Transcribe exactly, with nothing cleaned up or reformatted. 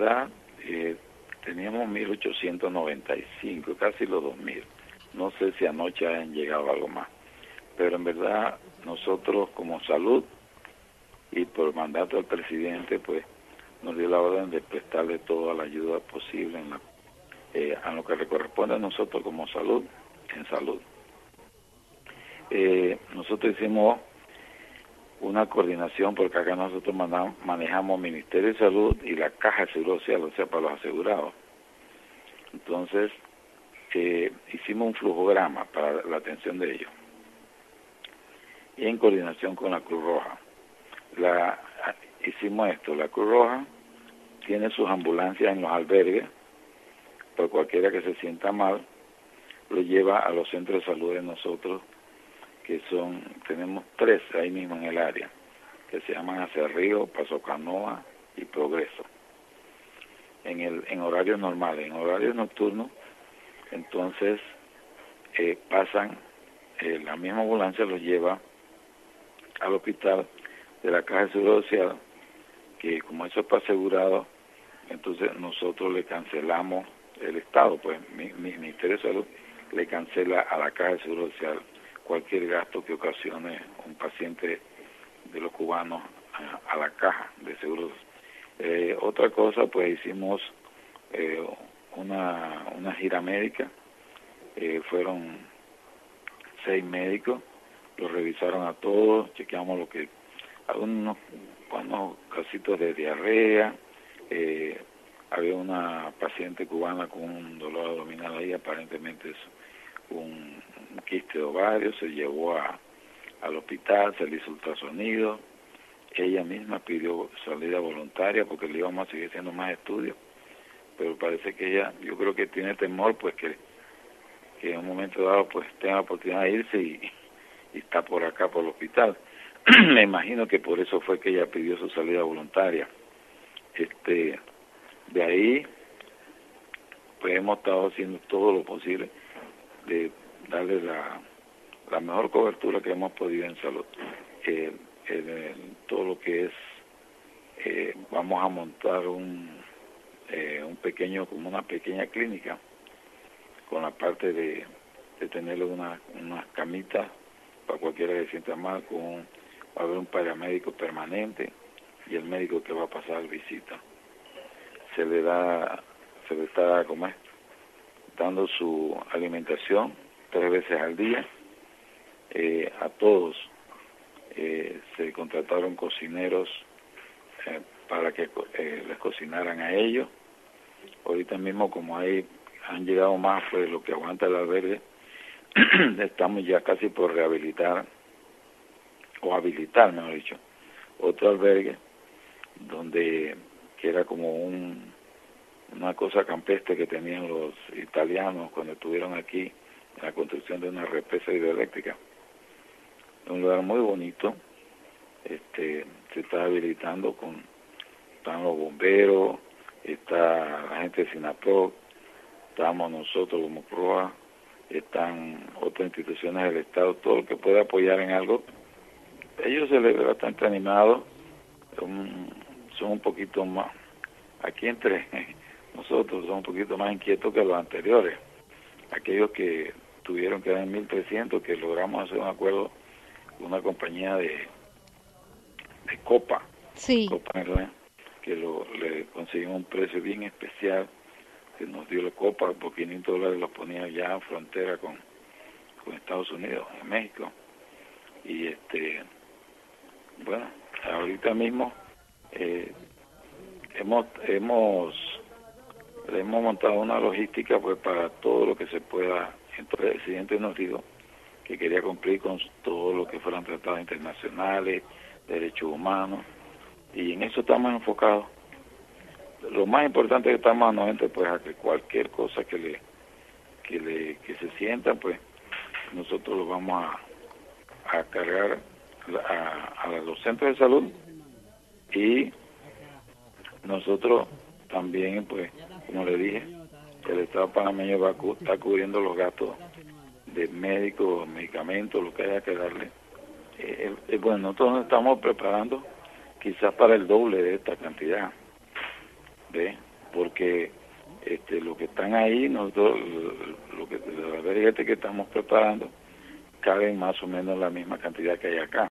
verdad, eh, teníamos mil ochocientos noventa y cinco, casi los dos mil. No sé si anoche han llegado algo más. Pero en verdad, nosotros como salud y por mandato del presidente, pues nos dio la orden de prestarle toda la ayuda posible en la, eh, a lo que le corresponde a nosotros como salud, en salud. Eh, nosotros hicimos una coordinación porque acá nosotros mandamos, manejamos Ministerio de Salud y la Caja de Seguro Social, o sea, para los asegurados. Entonces, eh, hicimos un flujograma para la atención de ellos y en coordinación con la Cruz Roja. La, hicimos esto, la Cruz Roja tiene sus ambulancias en los albergues, por cualquiera que se sienta mal, lo lleva a los centros de salud de nosotros, que son, tenemos tres ahí mismo en el área, que se llaman Acerrío, Paso Canoa y Progreso, en el en horarios normales. En horarios nocturnos, entonces eh, pasan, eh, la misma ambulancia los lleva al hospital de la Caja de Seguro Social, que como eso está asegurado, entonces nosotros le cancelamos, el Estado, pues mi, mi Ministerio de Salud le cancela a la Caja de Seguro Social cualquier gasto que ocasione un paciente de los cubanos a, a la Caja de Seguros. Eh, otra cosa, pues hicimos eh, una, una gira médica, eh, fueron seis médicos, los revisaron a todos, chequeamos lo que, algunos unos casitos de diarrea, eh, había una paciente cubana con un dolor abdominal ahí, aparentemente es un, un quiste de ovario, se llevó a, al hospital, se le hizo ultrasonido, ella misma pidió salida voluntaria porque le íbamos a seguir haciendo más estudios, pero parece que ella, yo creo que tiene temor pues que, que en un momento dado pues tenga la oportunidad de irse y, y está por acá por el hospital. Me imagino que por eso fue que ella pidió su salida voluntaria. Este, de ahí pues hemos estado haciendo todo lo posible de darle la, la mejor cobertura que hemos podido en salud. Eh, eh, todo lo que es, eh, vamos a montar un, eh, un pequeño, como una pequeña clínica, con la parte de, de tenerle una, unas camitas para cualquiera que se sienta mal, con, va a haber un paramédico permanente y el médico que va a pasar visita. Se le da, se le está como es, dando su alimentación tres veces al día, eh, a todos. Eh, se contrataron cocineros eh, para que eh, les cocinaran a ellos. Ahorita mismo, como hay han llegado más, pues lo que aguanta el albergue, estamos ya casi por rehabilitar, o habilitar, mejor dicho, otro albergue, donde que era como un una cosa campestre que tenían los italianos cuando estuvieron aquí en la construcción de una represa hidroeléctrica. Un lugar muy bonito, este se está habilitando, con están los bomberos, está la gente de SINAPROC, estamos nosotros como PROA, están otras instituciones del Estado, todo lo que pueda apoyar en algo. Ellos se les ve bastante animados, son, son un poquito más, aquí entre nosotros son un poquito más inquietos que los anteriores, aquellos que tuvieron que dar en mil trescientos, que logramos hacer un acuerdo con una compañía de, de Copa, Sí. Copa que lo, le conseguimos un precio bien especial, que nos dio la Copa, por quinientos dólares los ponía ya en frontera con, con Estados Unidos, en México. Y este, bueno, ahorita mismo eh, hemos hemos hemos montado una logística pues para todo lo que se pueda. Entonces el presidente nos dijo que quería cumplir con todo lo que fueran tratados internacionales, derechos humanos, y en eso estamos enfocados. Lo más importante es que estamos anuentes pues a que cualquier cosa que le que le que se sienta, pues nosotros lo vamos a, a cargar a, a los centros de salud, y nosotros también, pues como le dije, el Estado panameño va a cu está cubriendo los gastos de médicos, medicamentos, lo que haya que darle. Eh, eh, bueno, nosotros nos estamos preparando quizás para el doble de esta cantidad, ¿ve? porque este, lo que están ahí, nosotros, lo, lo que, los verguetes que estamos preparando, caben más o menos la misma cantidad que hay acá.